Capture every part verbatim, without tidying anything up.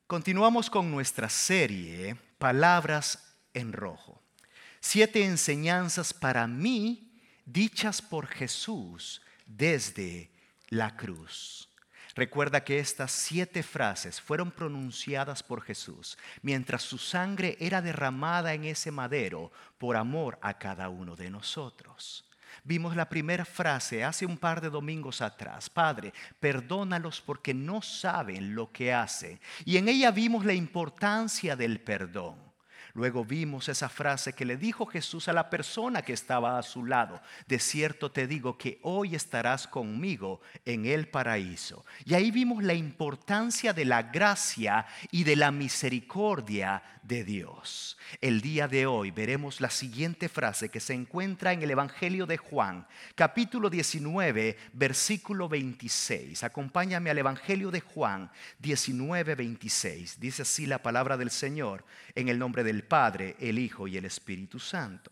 Continuamos con nuestra serie Palabras en Rojo. Siete enseñanzas para mí dichas por Jesús desde la cruz. Recuerda que estas siete frases fueron pronunciadas por Jesús mientras su sangre era derramada en ese madero por amor a cada uno de nosotros. Vimos la primera frase hace un par de domingos atrás: Padre, perdónalos porque no saben lo que hacen. Y en ella vimos la importancia del perdón. Luego vimos esa frase que le dijo Jesús a la persona que estaba a su lado: de cierto te digo que hoy estarás conmigo en el paraíso. Y ahí vimos la importancia de la gracia y de la misericordia de Dios. El día de hoy veremos la siguiente frase que se encuentra en el Evangelio de Juan, capítulo diecinueve, versículo veintiséis. Acompáñame al Evangelio de Juan diecinueve, veintiséis. Dice así la palabra del Señor, en el nombre del Padre, el Hijo y el Espíritu Santo.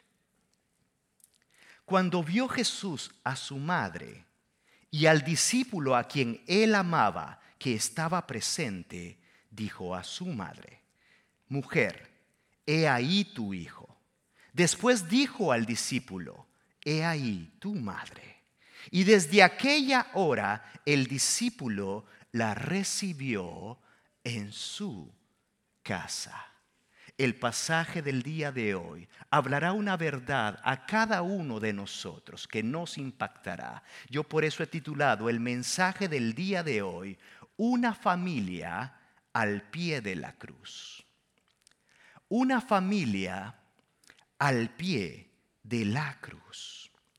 Cuando vio Jesús a su madre y al discípulo a quien él amaba que estaba presente, dijo a su madre: Mujer, he ahí tu hijo. Después dijo al discípulo: He ahí tu madre. Y desde aquella hora el discípulo la recibió en su casa. El pasaje del día de hoy hablará una verdad a cada uno de nosotros que nos impactará. Yo por eso he titulado el mensaje del día de hoy: Una familia al pie de la cruz. Una familia al pie de la cruz.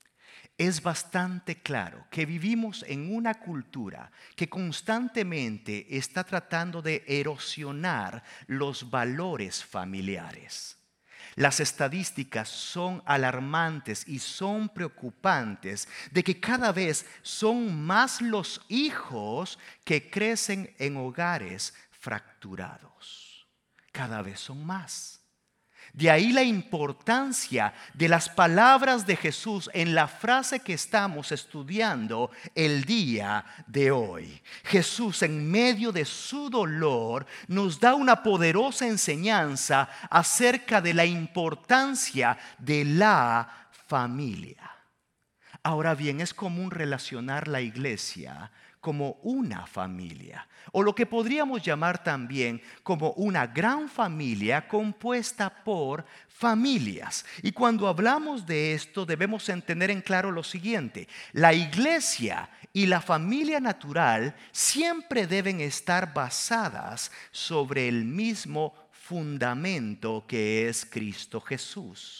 Es bastante claro que vivimos en una cultura que constantemente está tratando de erosionar los valores familiares. Las estadísticas son alarmantes y son preocupantes de que cada vez son más los hijos que crecen en hogares fracturados. Cada vez son más. De ahí la importancia de las palabras de Jesús en la frase que estamos estudiando el día de hoy. Jesús, en medio de su dolor, nos da una poderosa enseñanza acerca de la importancia de la familia. Ahora bien, es común relacionar la iglesia como una familia, o lo que podríamos llamar también como una gran familia compuesta por familias. Y cuando hablamos de esto debemos entender en claro lo siguiente: la iglesia y la familia natural siempre deben estar basadas sobre el mismo fundamento que es Cristo Jesús.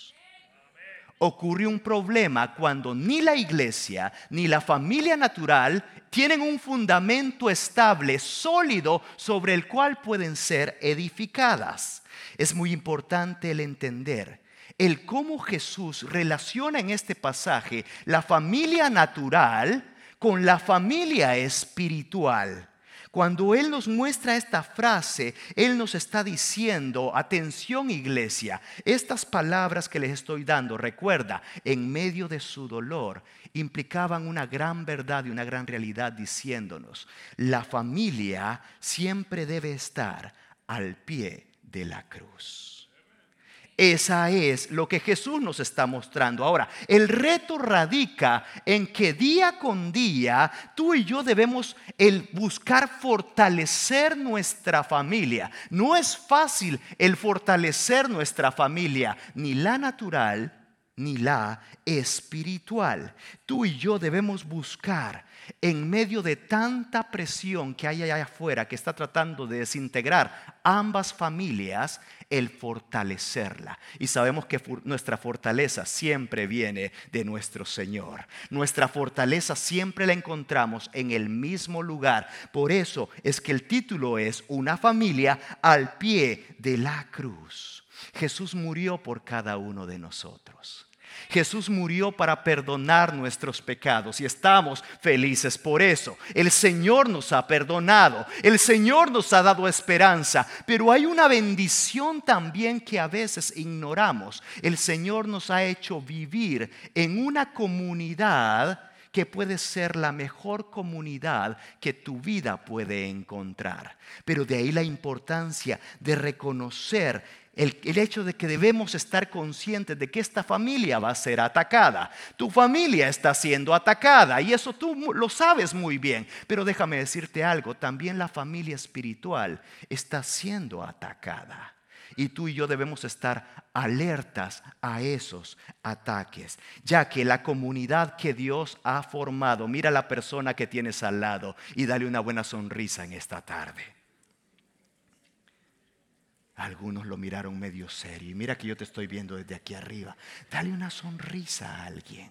Ocurre un problema cuando ni la iglesia ni la familia natural tienen un fundamento estable, sólido, sobre el cual pueden ser edificadas. Es muy importante el entender el cómo Jesús relaciona en este pasaje la familia natural con la familia espiritual. Cuando Él nos muestra esta frase, Él nos está diciendo: atención, iglesia, estas palabras que les estoy dando, recuerda, en medio de su dolor, implicaban una gran verdad y una gran realidad, diciéndonos: la familia siempre debe estar al pie de la cruz. Esa es lo que Jesús nos está mostrando. Ahora, el reto radica en que día con día tú y yo debemos el buscar fortalecer nuestra familia. No es fácil el fortalecer nuestra familia, ni la natural ni la espiritual. Tú y yo debemos buscar, en medio de tanta presión que hay allá afuera que está tratando de desintegrar ambas familias, el fortalecerla. Y sabemos que nuestra fortaleza siempre viene de nuestro Señor. Nuestra fortaleza siempre la encontramos en el mismo lugar. Por eso es que el título es Una familia al pie de la cruz. Jesús murió por cada uno de nosotros. Jesús murió para perdonar nuestros pecados y estamos felices por eso. El Señor nos ha perdonado, el Señor nos ha dado esperanza, pero hay una bendición también que a veces ignoramos. El Señor nos ha hecho vivir en una comunidad que puede ser la mejor comunidad que tu vida puede encontrar. Pero de ahí la importancia de reconocer El, el hecho de que debemos estar conscientes de que esta familia va a ser atacada. Tu familia está siendo atacada y eso tú lo sabes muy bien. Pero déjame decirte algo, también la familia espiritual está siendo atacada. Y tú y yo debemos estar alertas a esos ataques, ya que la comunidad que Dios ha formado, mira a la persona que tienes al lado y dale una buena sonrisa en esta tarde. Algunos lo miraron medio serio. Y mira que yo te estoy viendo desde aquí arriba. Dale una sonrisa a alguien.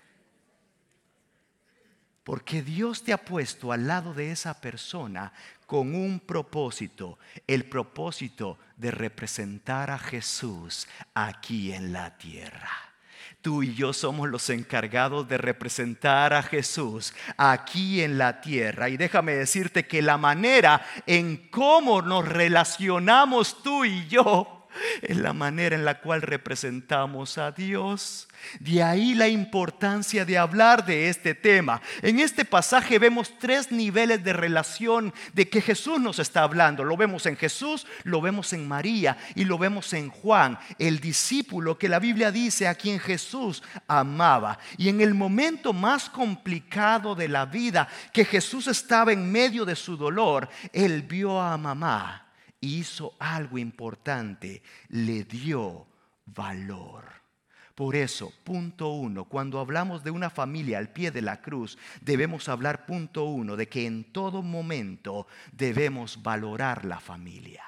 Porque Dios te ha puesto al lado de esa persona con un propósito. El propósito de representar a Jesús aquí en la tierra. Tú y yo somos los encargados de representar a Jesús aquí en la tierra. Y déjame decirte que la manera en cómo nos relacionamos tú y yo es la manera en la cual representamos a Dios. De ahí la importancia de hablar de este tema. En este pasaje vemos tres niveles de relación de que Jesús nos está hablando. Lo vemos en Jesús, lo vemos en María y lo vemos en Juan, el discípulo que la Biblia dice a quien Jesús amaba. Y en el momento más complicado de la vida, que Jesús estaba en medio de su dolor, él vio a mamá y hizo algo importante, le dio valor. Por eso, punto uno, cuando hablamos de una familia al pie de la cruz, debemos hablar, punto uno, de que en todo momento debemos valorar la familia.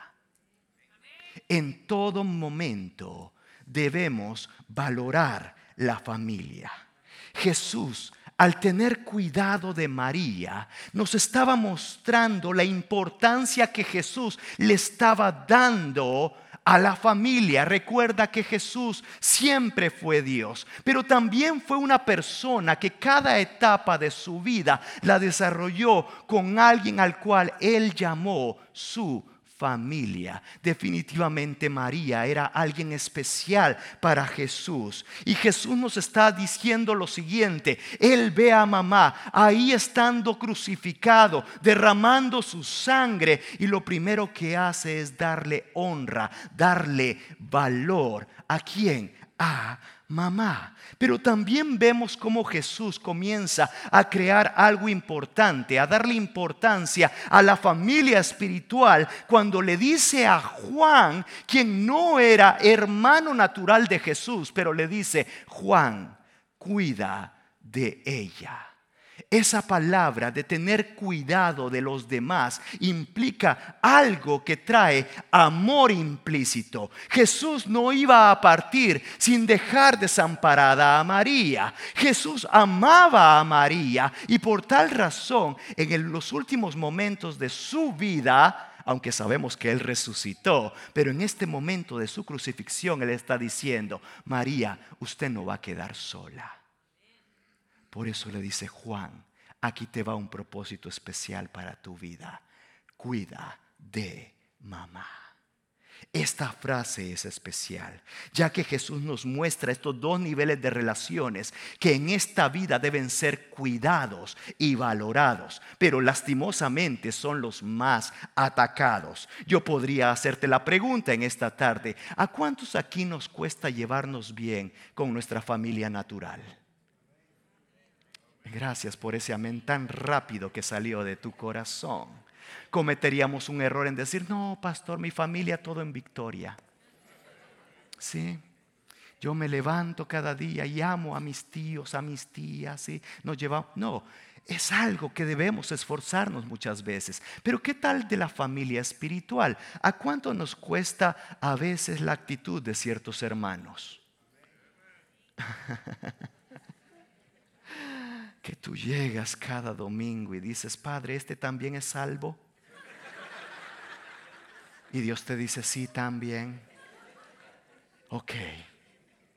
En todo momento debemos valorar la familia. Jesús, al tener cuidado de María, nos estaba mostrando la importancia que Jesús le estaba dando a la familia. Recuerda que Jesús siempre fue Dios, pero también fue una persona que cada etapa de su vida la desarrolló con alguien al cual él llamó su familia. Definitivamente María era alguien especial para Jesús. Y Jesús nos está diciendo lo siguiente: él ve a mamá ahí estando crucificado, derramando su sangre, y lo primero que hace es darle honra, darle valor. ¿A quién? A mamá. Pero también vemos cómo Jesús comienza a crear algo importante, a darle importancia a la familia espiritual, cuando le dice a Juan, quien no era hermano natural de Jesús, pero le dice: Juan, cuida de ella. Esa palabra de tener cuidado de los demás implica algo que trae amor implícito. Jesús no iba a partir sin dejar desamparada a María. Jesús amaba a María y por tal razón, en los últimos momentos de su vida, aunque sabemos que Él resucitó, pero en este momento de su crucifixión Él está diciendo: María, usted no va a quedar sola. Por eso le dice: Juan, aquí te va un propósito especial para tu vida. Cuida de mamá. Esta frase es especial, ya que Jesús nos muestra estos dos niveles de relaciones que en esta vida deben ser cuidados y valorados, pero lastimosamente son los más atacados. Yo podría hacerte la pregunta en esta tarde: ¿a cuántos aquí nos cuesta llevarnos bien con nuestra familia natural? Gracias por ese amén tan rápido que salió de tu corazón. Cometeríamos un error en decir: no, pastor, mi familia todo en victoria. Sí, yo me levanto cada día y amo a mis tíos, a mis tías, ¿sí? Nos llevamos. No, es algo que debemos esforzarnos muchas veces. Pero ¿qué tal de la familia espiritual? ¿A cuánto nos cuesta a veces la actitud de ciertos hermanos? Que tú llegas cada domingo y dices: Padre, ¿este también es salvo? Y Dios te dice: sí, también. Ok.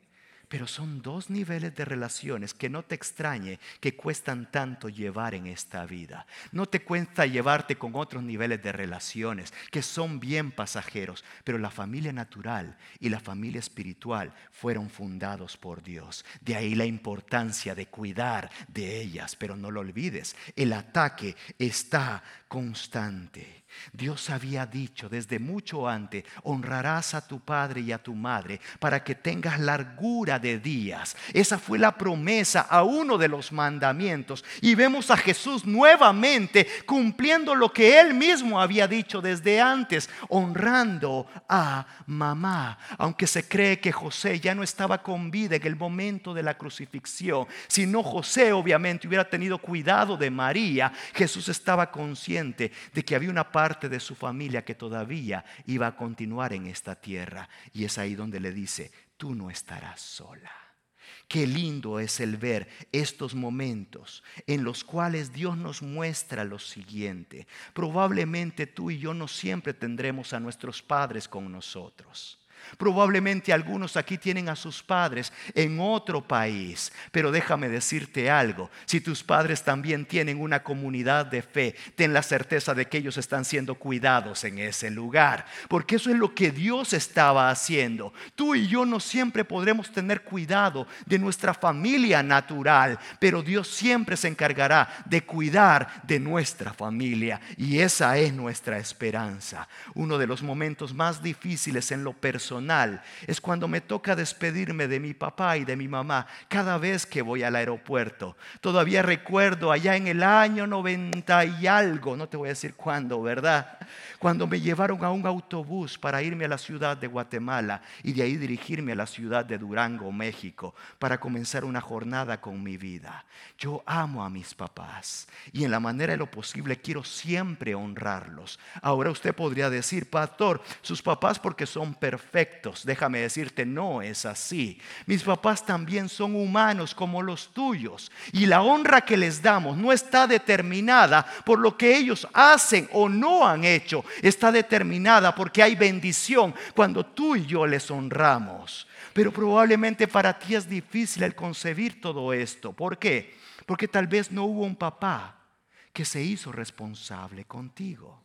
Pero son dos niveles de relaciones que no te extrañe que cuestan tanto llevar en esta vida. No te cuesta llevarte con otros niveles de relaciones que son bien pasajeros, pero la familia natural y la familia espiritual fueron fundados por Dios. De ahí la importancia de cuidar de ellas, pero no lo olvides, el ataque está constante. Dios había dicho desde mucho antes: honrarás a tu padre y a tu madre para que tengas largura de días. Esa fue la promesa a uno de los mandamientos, y vemos a Jesús nuevamente cumpliendo lo que él mismo había dicho desde antes, honrando a mamá. Aunque se cree que José ya no estaba con vida en el momento de la crucifixión, si no, José obviamente hubiera tenido cuidado de María. Jesús estaba consciente de que había una parte de su familia que todavía iba a continuar en esta tierra, y es ahí donde le dice: tú no estarás sola. Qué lindo es el ver estos momentos en los cuales Dios nos muestra lo siguiente: probablemente tú y yo no siempre tendremos a nuestros padres con nosotros. Probablemente algunos aquí tienen a sus padres en otro país, pero déjame decirte algo: si tus padres también tienen una comunidad de fe, ten la certeza de que ellos están siendo cuidados en ese lugar, porque eso es lo que Dios estaba haciendo. Tú y yo no siempre podremos tener cuidado de nuestra familia natural, pero Dios siempre se encargará de cuidar de nuestra familia, y esa es nuestra esperanza. Uno de los momentos más difíciles en lo personal es cuando me toca despedirme de mi papá y de mi mamá cada vez que voy al aeropuerto. Todavía recuerdo allá en el año noventa y algo, no te voy a decir cuándo, ¿verdad? Cuando me llevaron a un autobús para irme a la ciudad de Guatemala y de ahí dirigirme a la ciudad de Durango, México, para comenzar una jornada con mi vida. Yo amo a mis papás y en la manera de lo posible quiero siempre honrarlos. Ahora usted podría decir: pastor, sus papás porque son perfectos. Déjame decirte, no es así. Mis papás también son humanos como los tuyos, y la honra que les damos no está determinada por lo que ellos hacen o no han hecho. Está determinada porque hay bendición cuando tú y yo les honramos. Pero probablemente para ti es difícil el concebir todo esto. ¿Por qué? Porque tal vez no hubo un papá que se hizo responsable contigo.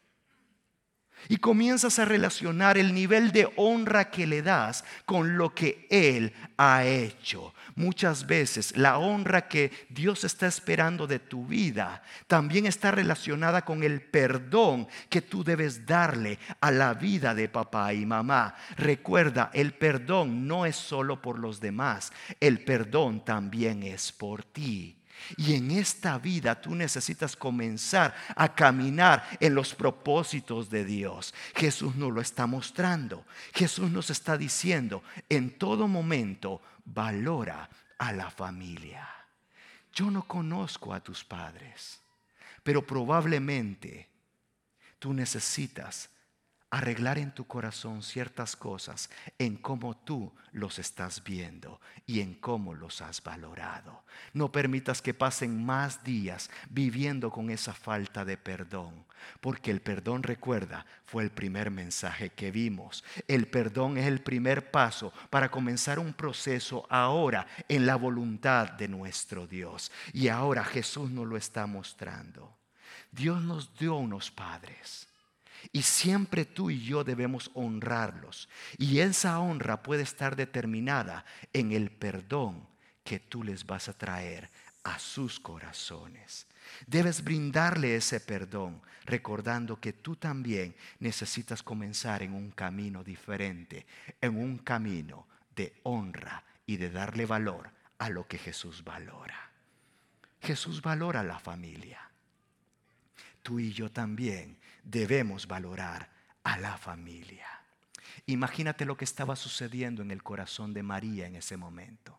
Y comienzas a relacionar el nivel de honra que le das con lo que Él ha hecho. Muchas veces la honra que Dios está esperando de tu vida también está relacionada con el perdón que tú debes darle a la vida de papá y mamá. Recuerda, el perdón no es solo por los demás, el perdón también es por ti. Y en esta vida tú necesitas comenzar a caminar en los propósitos de Dios. Jesús nos lo está mostrando. Jesús nos está diciendo: en todo momento valora a la familia. Yo no conozco a tus padres, pero probablemente tú necesitas arreglar en tu corazón ciertas cosas en cómo tú los estás viendo y en cómo los has valorado. No permitas que pasen más días viviendo con esa falta de perdón, porque el perdón, recuerda, fue el primer mensaje que vimos. El perdón es el primer paso para comenzar un proceso ahora en la voluntad de nuestro Dios. Y ahora Jesús nos lo está mostrando. Dios nos dio unos padres, y siempre tú y yo debemos honrarlos. Y esa honra puede estar determinada en el perdón que tú les vas a traer a sus corazones. Debes brindarle ese perdón, recordando que tú también necesitas comenzar en un camino diferente, en un camino de honra y de darle valor a lo que Jesús valora. Jesús valora la familia. Tú y yo también debemos valorar a la familia. Imagínate lo que estaba sucediendo en el corazón de María en ese momento.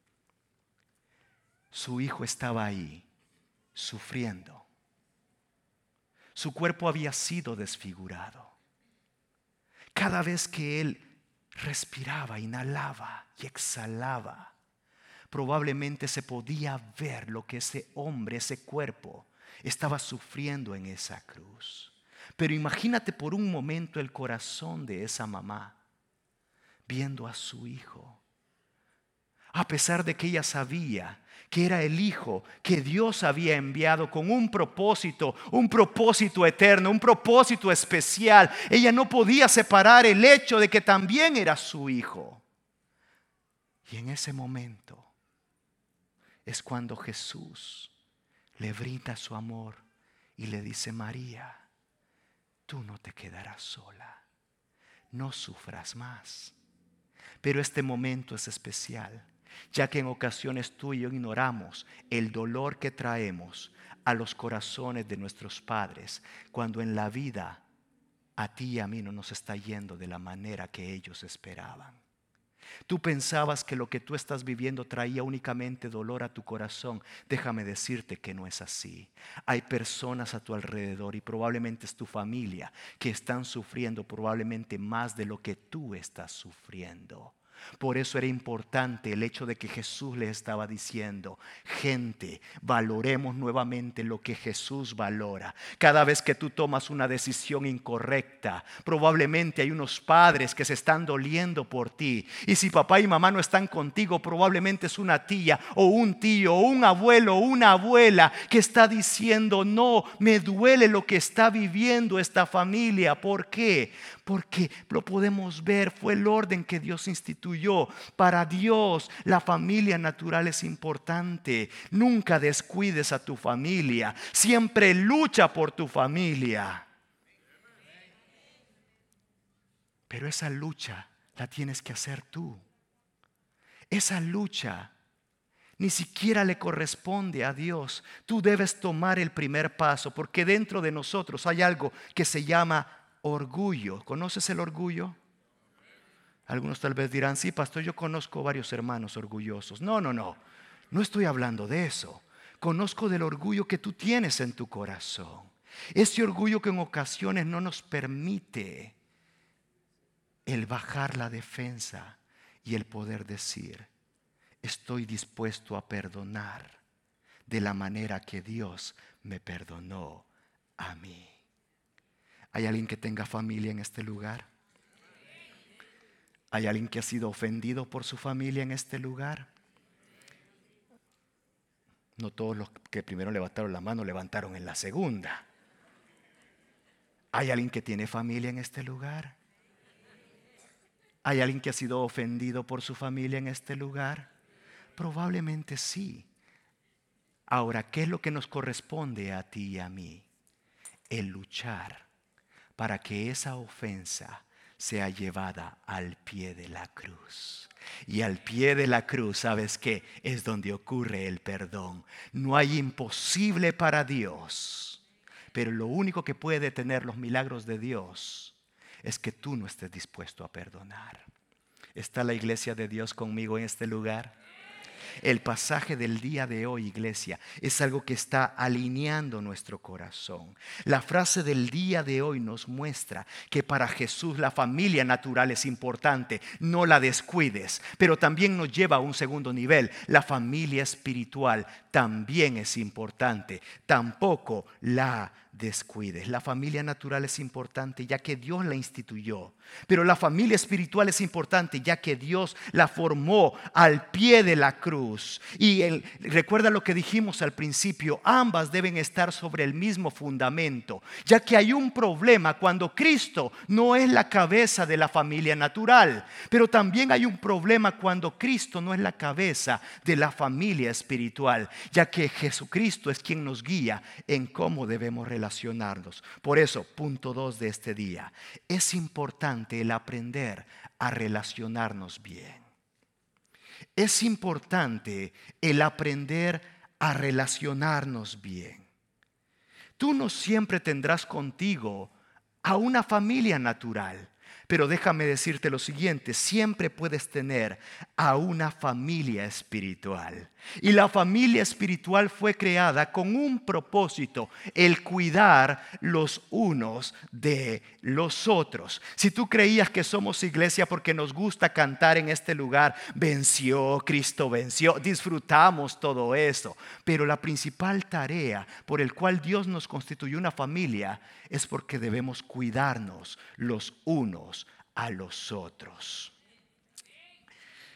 Su hijo estaba ahí, sufriendo. Su cuerpo había sido desfigurado. Cada vez que él respiraba, inhalaba y exhalaba, probablemente se podía ver lo que ese hombre, ese cuerpo, estaba sufriendo en esa cruz. Pero imagínate por un momento el corazón de esa mamá viendo a su hijo a pesar de que ella sabía que era el hijo que Dios había enviado con un propósito, un propósito eterno, un propósito especial. Ella no podía separar el hecho de que también era su hijo. Y en ese momento es cuando Jesús le brinda su amor y le dice: María, tú no te quedarás sola, no sufras más. Pero este momento es especial, ya que en ocasiones tú y yo ignoramos el dolor que traemos a los corazones de nuestros padres, cuando en la vida a ti y a mí no nos está yendo de la manera que ellos esperaban. Tú pensabas que lo que tú estás viviendo traía únicamente dolor a tu corazón. Déjame decirte que no es así. Hay personas a tu alrededor, y probablemente es tu familia, que están sufriendo probablemente más de lo que tú estás sufriendo. Por eso era importante el hecho de que Jesús les estaba diciendo: gente, valoremos nuevamente lo que Jesús valora. Cada vez que tú tomas una decisión incorrecta, probablemente hay unos padres que se están doliendo por ti. Y si papá y mamá no están contigo, probablemente es una tía o un tío o un abuelo o una abuela que está diciendo: no, me duele lo que está viviendo esta familia. ¿Por qué? Porque lo podemos ver, fue el orden que Dios instituyó. Para Dios la familia natural es importante. Nunca descuides a tu familia. Siempre lucha por tu familia. Pero esa lucha la tienes que hacer tú. Esa lucha ni siquiera le corresponde a Dios. Tú debes tomar el primer paso, porque dentro de nosotros hay algo que se llama orgullo. ¿Conoces el orgullo? Algunos tal vez dirán: sí, pastor, yo conozco varios hermanos orgullosos. No, no, no. No estoy hablando de eso. Conozco del orgullo que tú tienes en tu corazón. Ese orgullo que en ocasiones no nos permite el bajar la defensa y el poder decir: estoy dispuesto a perdonar de la manera que Dios me perdonó a mí. ¿Hay alguien que tenga familia en este lugar? ¿Hay alguien que ha sido ofendido por su familia en este lugar? No todos los que primero levantaron la mano levantaron en la segunda. ¿Hay alguien que tiene familia en este lugar? ¿Hay alguien que ha sido ofendido por su familia en este lugar? Probablemente sí. Ahora, ¿qué es lo que nos corresponde a ti y a mí? El luchar para que esa ofensa sea llevada al pie de la cruz. Y al pie de la cruz, ¿sabes qué? Es donde ocurre el perdón. No hay imposible para Dios. Pero lo único que puede detener los milagros de Dios es que tú no estés dispuesto a perdonar. ¿Está la iglesia de Dios conmigo en este lugar? El pasaje del día de hoy, iglesia, es algo que está alineando nuestro corazón. La frase del día de hoy nos muestra que para Jesús la familia natural es importante. No la descuides, pero también nos lleva a un segundo nivel. La familia espiritual también es importante. Tampoco la descuides. La familia natural es importante ya que Dios la instituyó, pero la familia espiritual es importante ya que Dios la formó al pie de la cruz. Y el, recuerda lo que dijimos al principio: ambas deben estar sobre el mismo fundamento, ya que hay un problema cuando Cristo no es la cabeza de la familia natural, pero también hay un problema cuando Cristo no es la cabeza de la familia espiritual, ya que Jesucristo es quien nos guía en cómo debemos relacionarnos. Por eso, punto dos de este día: es importante el aprender a relacionarnos bien. Es importante el aprender a relacionarnos bien. Tú no siempre tendrás contigo a una familia natural, pero déjame decirte lo siguiente: siempre puedes tener a una familia espiritual. Y la familia espiritual fue creada con un propósito: el cuidar los unos de los otros. Si tú creías que somos iglesia porque nos gusta cantar en este lugar, venció, Cristo venció, disfrutamos todo eso. Pero la principal tarea por el cual Dios nos constituyó una familia es porque debemos cuidarnos los unos a los otros.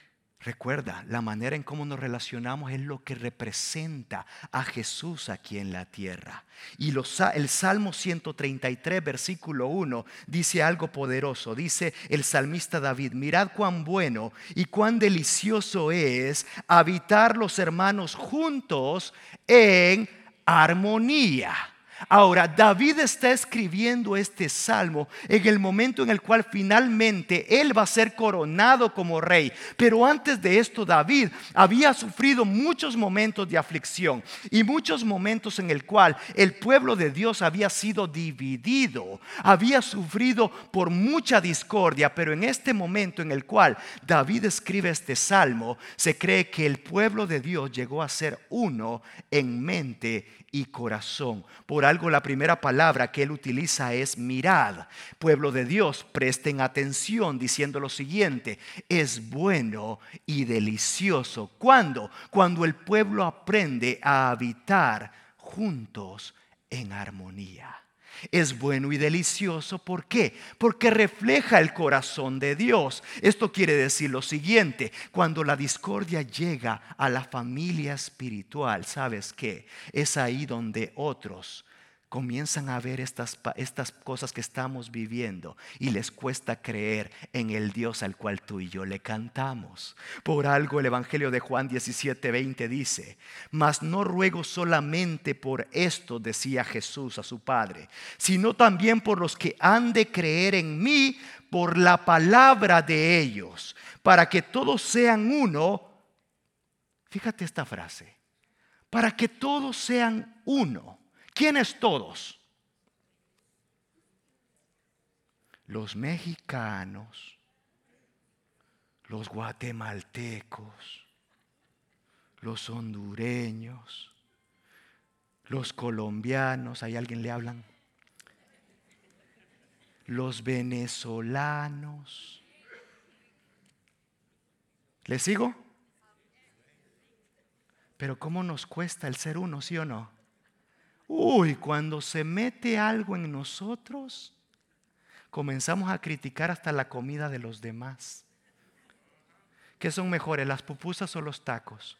Recuerda, la manera en cómo nos relacionamos es lo que representa a Jesús aquí en la tierra. Y los, el Salmo ciento treinta y tres, versículo uno, dice algo poderoso. Dice el salmista David: mirad cuán bueno y cuán delicioso es habitar los hermanos juntos en armonía. Ahora, David está escribiendo este salmo en el momento en el cual finalmente él va a ser coronado como rey. Pero antes de esto, David había sufrido muchos momentos de aflicción y muchos momentos en el cual el pueblo de Dios había sido dividido, había sufrido por mucha discordia. Pero en este momento en el cual David escribe este salmo, se cree que el pueblo de Dios llegó a ser uno en mente y corazón. Por algo la primera palabra que él utiliza es mirad. Pueblo de Dios, presten atención, diciendo lo siguiente: es bueno y delicioso. ¿Cuándo? Cuando el pueblo aprende a habitar juntos en armonía. Es bueno y delicioso, ¿por qué? Porque refleja el corazón de Dios. Esto quiere decir lo siguiente: cuando la discordia llega a la familia espiritual, ¿sabes qué? Es ahí donde otros comienzan a ver estas, estas cosas que estamos viviendo y les cuesta creer en el Dios al cual tú y yo le cantamos. Por algo el Evangelio de Juan diecisiete veinte dice: mas no ruego solamente por esto, decía Jesús a su Padre, sino también por los que han de creer en mí por la palabra de ellos, para que todos sean uno. Fíjate esta frase: para que todos sean uno. ¿Quiénes todos? Los mexicanos, los guatemaltecos, los hondureños, los colombianos. ¿Hay alguien le hablan? Los venezolanos. ¿Le sigo? Pero ¿cómo nos cuesta el ser uno, sí o no? Uy, cuando se mete algo en nosotros, comenzamos a criticar hasta la comida de los demás. ¿Qué son mejores, las pupusas o los tacos?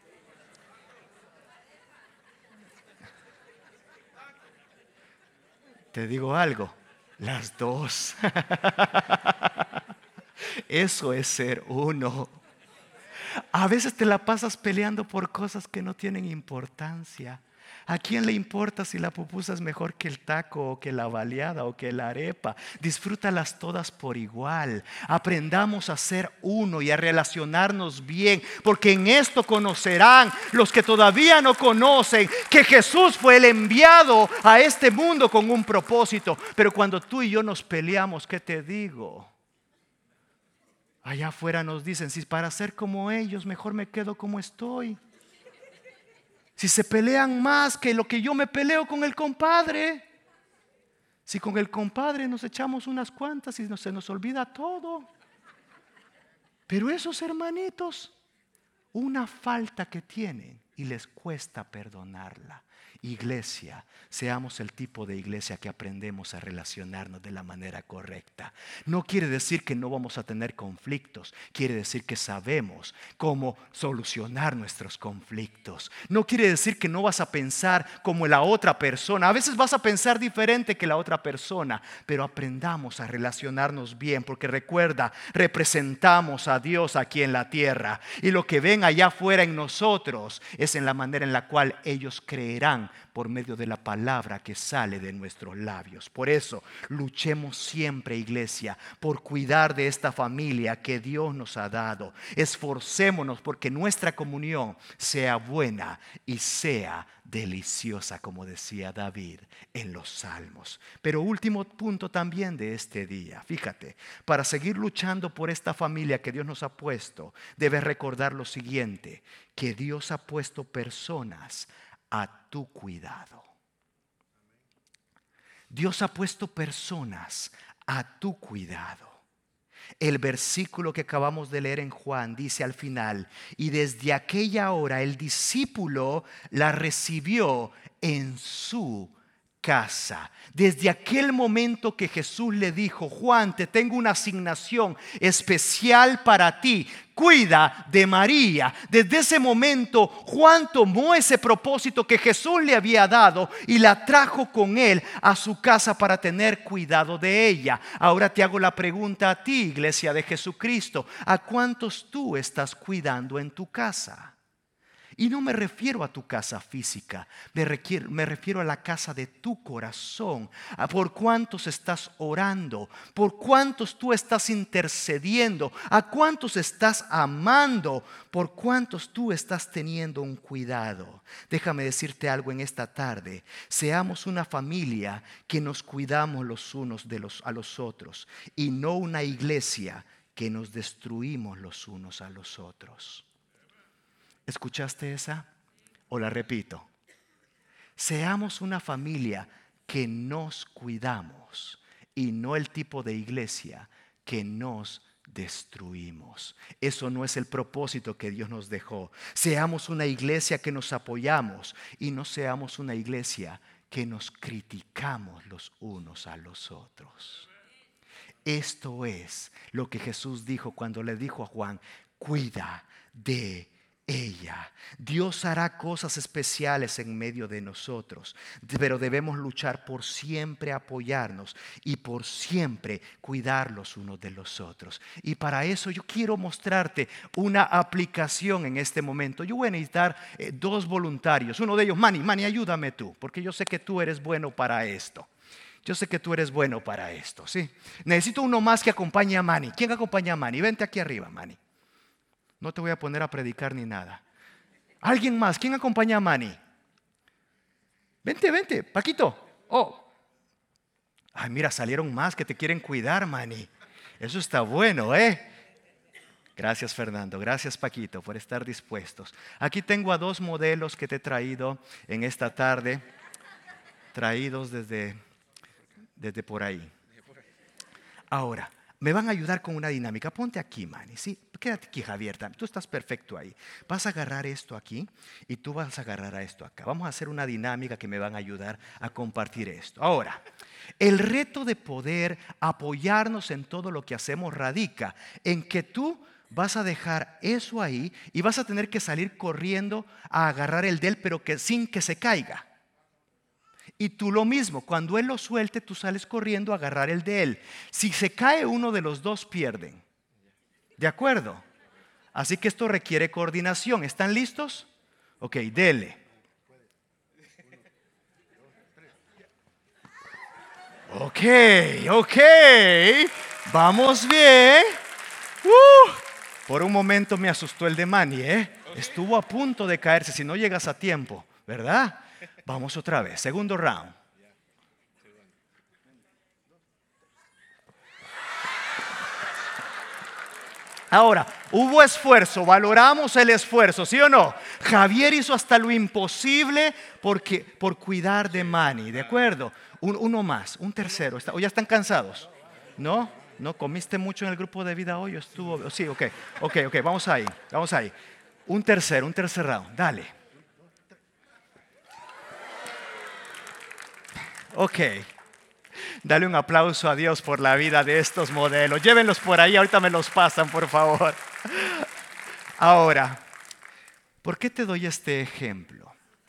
Te digo algo, las dos. Eso es ser uno. A veces te la pasas peleando por cosas que no tienen importancia. ¿A quién le importa si la pupusa es mejor que el taco o que la baleada o que la arepa? Disfrútalas todas por igual. Aprendamos a ser uno y a relacionarnos bien, porque en esto conocerán los que todavía no conocen que Jesús fue el enviado a este mundo con un propósito. Pero cuando tú y yo nos peleamos, ¿qué te digo? Allá afuera nos dicen: si para ser como ellos, mejor me quedo como estoy. Si se pelean más que lo que yo me peleo con el compadre. Si con el compadre nos echamos unas cuantas y se nos olvida todo. Pero esos hermanitos, una falta que tienen y les cuesta perdonarla. Iglesia, seamos el tipo de iglesia que aprendemos a relacionarnos de la manera correcta. No quiere decir que no vamos a tener conflictos, quiere decir que sabemos cómo solucionar nuestros conflictos. No quiere decir que no vas a pensar como la otra persona. A veces vas a pensar diferente que la otra persona, pero aprendamos a relacionarnos bien, porque recuerda, representamos a Dios aquí en la tierra, y lo que ven allá afuera en nosotros es en la manera en la cual ellos creerán por medio de la palabra que sale de nuestros labios. Por eso luchemos siempre, iglesia, por cuidar de esta familia que Dios nos ha dado. Esforcémonos porque nuestra comunión sea buena y sea deliciosa, como decía David en los Salmos. Pero último punto también de este día, fíjate, para seguir luchando por esta familia que Dios nos ha puesto, debes recordar lo siguiente: que Dios ha puesto personas a tu cuidado. Dios ha puesto personas a tu cuidado. El versículo que acabamos de leer en Juan dice al final: y desde aquella hora el discípulo la recibió en su casa. Desde aquel momento que Jesús le dijo: Juan, te tengo una asignación especial para ti, cuida de María. Desde ese momento Juan tomó ese propósito que Jesús le había dado y la trajo con él a su casa para tener cuidado de ella. Ahora te hago la pregunta a ti, iglesia de Jesucristo: ¿a cuántos tú estás cuidando en tu casa? Y no me refiero a tu casa física, me, requiero, me refiero a la casa de tu corazón. A por cuántos estás orando, por cuántos tú estás intercediendo, a cuántos estás amando, por cuántos tú estás teniendo un cuidado. Déjame decirte algo en esta tarde: seamos una familia que nos cuidamos los unos de los, a los otros, y no una iglesia que nos destruimos los unos a los otros. ¿Escuchaste esa? O la repito. Seamos una familia que nos cuidamos y no el tipo de iglesia que nos destruimos. Eso no es el propósito que Dios nos dejó. Seamos una iglesia que nos apoyamos y no seamos una iglesia que nos criticamos los unos a los otros. Esto es lo que Jesús dijo cuando le dijo a Juan: cuida de ella. Dios hará cosas especiales en medio de nosotros, pero debemos luchar por siempre apoyarnos y por siempre cuidar los unos de los otros. Y para eso yo quiero mostrarte una aplicación en este momento. Yo voy a necesitar eh, dos voluntarios. Uno de ellos, Manny, Manny, ayúdame tú, porque yo sé que tú eres bueno para esto. Yo sé que tú eres bueno para esto, ¿sí? Necesito uno más que acompañe a Manny. ¿Quién acompaña a Manny? Vente aquí arriba, Manny. No te voy a poner a predicar ni nada. ¿Alguien más? ¿Quién acompaña a Manny? Vente, vente, Paquito. Oh. Ay, mira, salieron más que te quieren cuidar, Manny. Eso está bueno, ¿eh? Gracias, Fernando. Gracias, Paquito, por estar dispuestos. Aquí tengo a dos modelos que te he traído en esta tarde. Traídos desde, desde por ahí. Ahora, me van a ayudar con una dinámica. Ponte aquí, Manny, ¿sí? Quédate aquí, Javier. Tú estás perfecto ahí. Vas a agarrar esto aquí y tú vas a agarrar a esto acá. Vamos a hacer una dinámica que me van a ayudar a compartir esto. Ahora, el reto de poder apoyarnos en todo lo que hacemos radica en que tú vas a dejar eso ahí y vas a tener que salir corriendo a agarrar el de él, pero que sin que se caiga. Y tú lo mismo, cuando él lo suelte, tú sales corriendo a agarrar el de él. Si se cae uno de los dos, pierden. ¿De acuerdo? Así que esto requiere coordinación. ¿Están listos? Ok, dele. Ok, ok. Vamos bien. Uh, por un momento me asustó el de Manny, ¿eh? Estuvo a punto de caerse si no llegas a tiempo, ¿verdad? Vamos otra vez, segundo round. Ahora, hubo esfuerzo, valoramos el esfuerzo, ¿sí o no? Javier hizo hasta lo imposible porque, por cuidar de Manny, ¿de acuerdo? Un, uno más, un tercero. ¿O ya están cansados? ¿No? ¿No comiste mucho en el grupo de vida hoy? Estuvo, sí, ok, ok, ok, vamos ahí, vamos ahí. Un tercero, un tercer round, dale. Ok, dale un aplauso a Dios por la vida de estos modelos. Llévenlos por ahí, ahorita me los pasan, por favor. Ahora, ¿por qué te doy este ejemplo?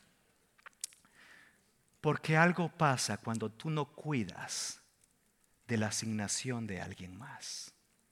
Porque algo pasa cuando tú no cuidas de la asignación de alguien más.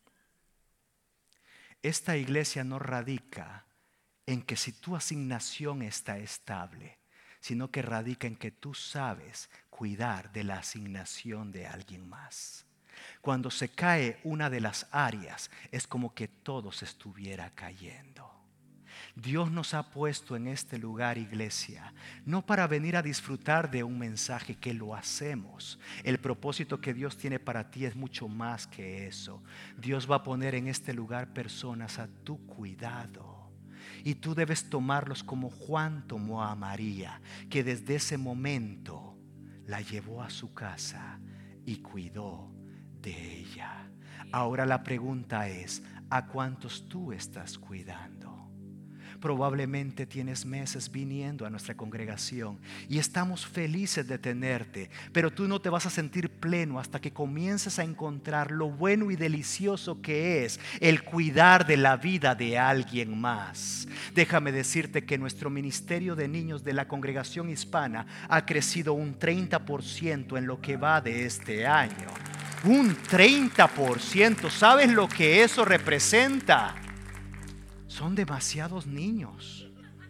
Esta iglesia no radica en que si tu asignación está estable, sino que radica en que tú sabes cuidar de la asignación de alguien más. Cuando se cae una de las áreas, es como que todo se estuviera cayendo. Dios nos ha puesto en este lugar, iglesia, no para venir a disfrutar de un mensaje, que lo hacemos. El propósito que Dios tiene para ti es mucho más que eso. Dios va a poner en este lugar personas a tu cuidado. Y tú debes tomarlos como Juan tomó a María, que desde ese momento la llevó a su casa y cuidó de ella. Ahora la pregunta es: ¿a cuántos tú estás cuidando? Probablemente tienes meses viniendo a nuestra congregación y estamos felices de tenerte, pero tú no te vas a sentir pleno hasta que comiences a encontrar lo bueno y delicioso que es el cuidar de la vida de alguien más. Déjame decirte que nuestro ministerio de niños de la congregación hispana ha crecido un treinta por ciento en lo que va de este año. Un treinta por ciento. ¿Sabes lo que eso representa? Son demasiados niños.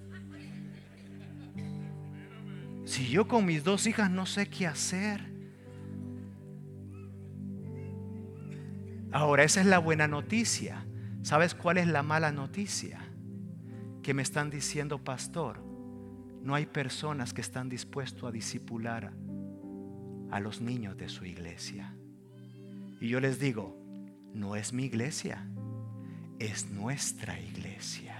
Si yo con mis dos hijas no sé qué hacer. Ahora, esa es la buena noticia. ¿Sabes cuál es la mala noticia? Que me están diciendo, pastor, no hay personas que están dispuestos a discipular a los niños de su iglesia. Y yo les digo, no es mi iglesia, es nuestra iglesia.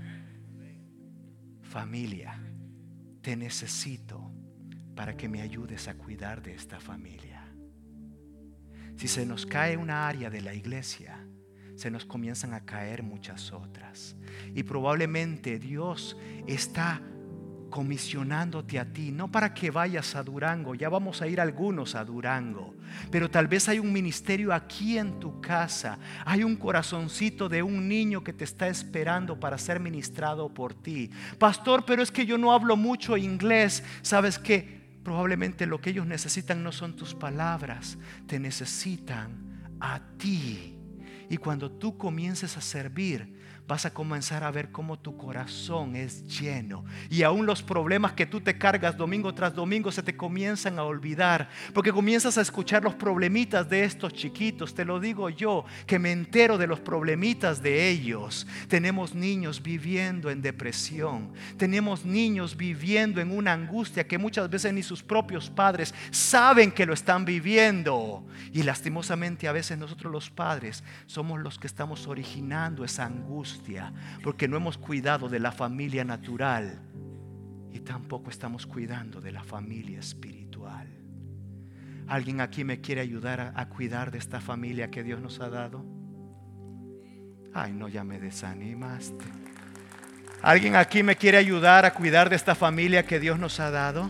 Familia, te necesito para que me ayudes a cuidar de esta familia. Si se nos cae una área de la iglesia, se nos comienzan a caer muchas otras. Y probablemente Dios está comisionándote a ti, no para que vayas a Durango, ya vamos a ir algunos a Durango, pero tal vez hay un ministerio aquí en tu casa, hay un corazoncito de un niño que te está esperando para ser ministrado por ti. Pastor, pero es que yo no hablo mucho inglés. ¿Sabes qué? Probablemente lo que ellos necesitan no son tus palabras, te necesitan a ti. Y cuando tú comiences a servir, vas a comenzar a ver cómo tu corazón es lleno. Y aún los problemas que tú te cargas domingo tras domingo se te comienzan a olvidar, porque comienzas a escuchar los problemitas de estos chiquitos. Te lo digo yo, que me entero de los problemitas de ellos. Tenemos niños viviendo en depresión. Tenemos niños viviendo en una angustia que muchas veces ni sus propios padres saben que lo están viviendo. Y lastimosamente a veces nosotros los padres somos los que estamos originando esa angustia, porque no hemos cuidado de la familia natural y tampoco estamos cuidando de la familia espiritual. ¿Alguien aquí me quiere ayudar a, a cuidar de esta familia que Dios nos ha dado? Ay, no, ya me desanimaste. ¿Alguien aquí me quiere ayudar a cuidar de esta familia que Dios nos ha dado?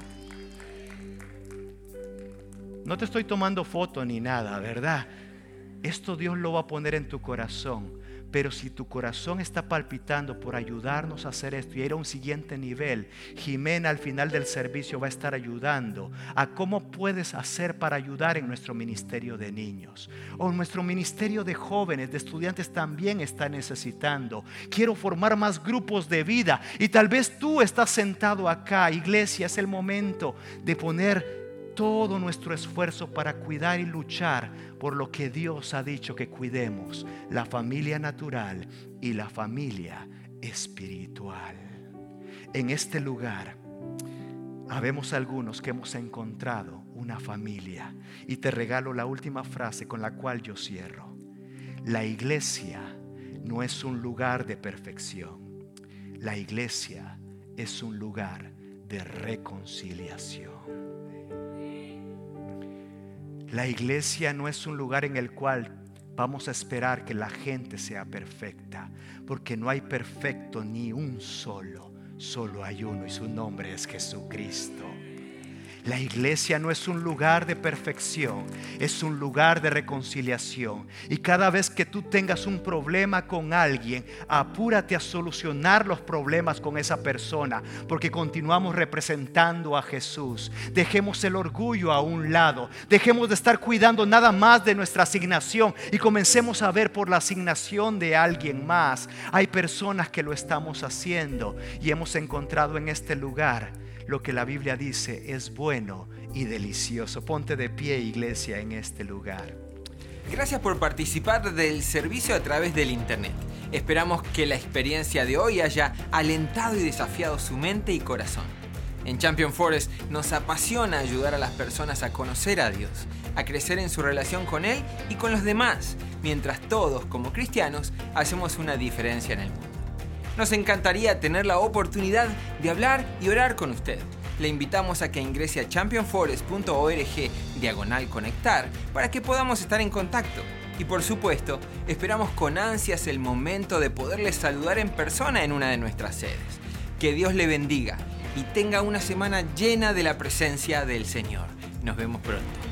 No te estoy tomando foto ni nada, ¿verdad? Esto Dios lo va a poner en tu corazón. Pero si tu corazón está palpitando por ayudarnos a hacer esto y ir a un siguiente nivel, Jimena al final del servicio va a estar ayudando a cómo puedes hacer para ayudar en nuestro ministerio de niños. O nuestro ministerio de jóvenes, de estudiantes también está necesitando. Quiero formar más grupos de vida. Y tal vez tú estás sentado acá, iglesia, es el momento de poner todo nuestro esfuerzo para cuidar y luchar por lo que Dios ha dicho que cuidemos, la familia natural y la familia espiritual. En este lugar habemos algunos que hemos encontrado una familia, y te regalo la última frase con la cual yo cierro. La iglesia no es un lugar de perfección, la iglesia es un lugar de reconciliación. La iglesia no es un lugar en el cual vamos a esperar que la gente sea perfecta, porque no hay perfecto ni un solo, solo hay uno y su nombre es Jesucristo. La iglesia no es un lugar de perfección, es un lugar de reconciliación. Y cada vez que tú tengas un problema con alguien, apúrate a solucionar los problemas con esa persona, porque continuamos representando a Jesús. Dejemos el orgullo a un lado, dejemos de estar cuidando nada más de nuestra asignación y comencemos a ver por la asignación de alguien más. Hay personas que lo estamos haciendo y hemos encontrado en este lugar lo que la Biblia dice es bueno y delicioso. Ponte de pie, iglesia, en este lugar. Gracias por participar del servicio a través del internet. Esperamos que la experiencia de hoy haya alentado y desafiado su mente y corazón. En Champion Forest nos apasiona ayudar a las personas a conocer a Dios, a crecer en su relación con Él y con los demás, mientras todos como cristianos hacemos una diferencia en el mundo. Nos encantaría tener la oportunidad de hablar y orar con usted. Le invitamos a que ingrese a championforest punto org diagonal conectar para que podamos estar en contacto. Y por supuesto, esperamos con ansias el momento de poderles saludar en persona en una de nuestras sedes. Que Dios le bendiga y tenga una semana llena de la presencia del Señor. Nos vemos pronto.